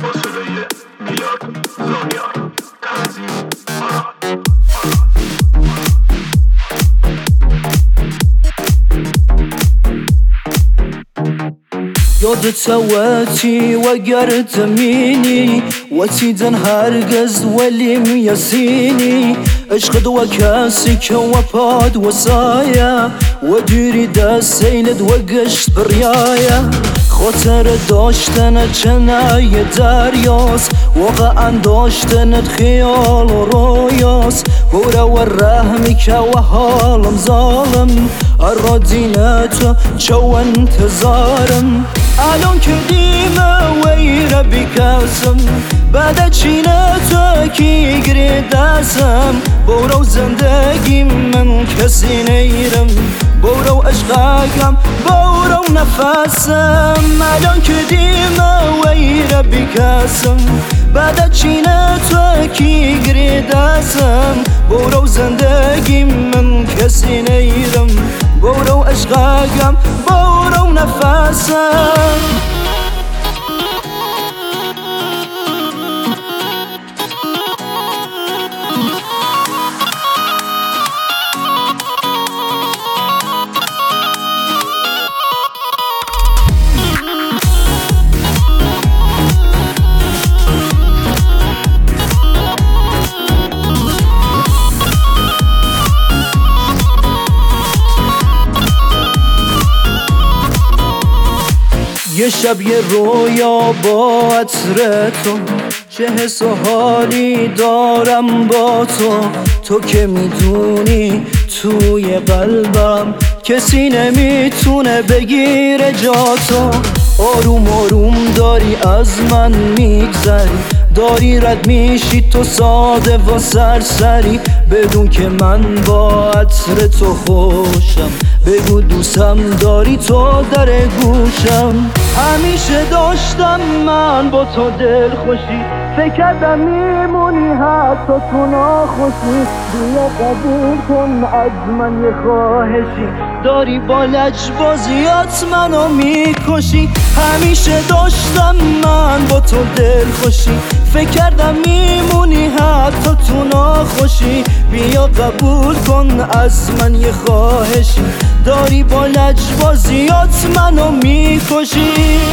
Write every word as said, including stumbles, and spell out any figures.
با صدای میلاد زانیار. تنظیم فرهاد. یادت وقتی وگر تمینی وتیدن هرگز ولی میاسینی عشقت و کسی که وپاد وصایا و دیری دست سیلت و گشت بریایا خاطر داشتنت چنای دریاست واقعا داشتنت خیال و رویاست بورا و رحمی که و حالم ظالم ارادینت چو انتظارم الان که دیمه وی ربی کسم بعد چینه کی گری دستم برو زندگی من کسی نیرم برو عشقایم برو نفسم الان که دیمه وی ربی کسم بعد چینه کی گری دستم برو زندگی من کسی نیرم برو عشقایم برو نفسم یه شب یه رویا با عطر تو چه حس و حالی دارم با تو تو که میدونی توی قلبم کسی نمیتونه بگیره جا تو آروم آروم داری از من میگذری داری رد میشی تو ساده و سرسری بدون که من با عطر تو خوشم بگو دوستم داری تو در گوشم همیشه داشتم من با تو دل خوشی فکر کردم میمونی حتی تو ناخوشی بیا قبول کن از من یه خواهشی داری با لجبازیات منو میکشی همیشه داشتم من با تو دل خوشی فکر کردم میمونی حتی تو ناخوشی بیا قبول کن از من یه خواهشی داری با لجبازیات منو میکشی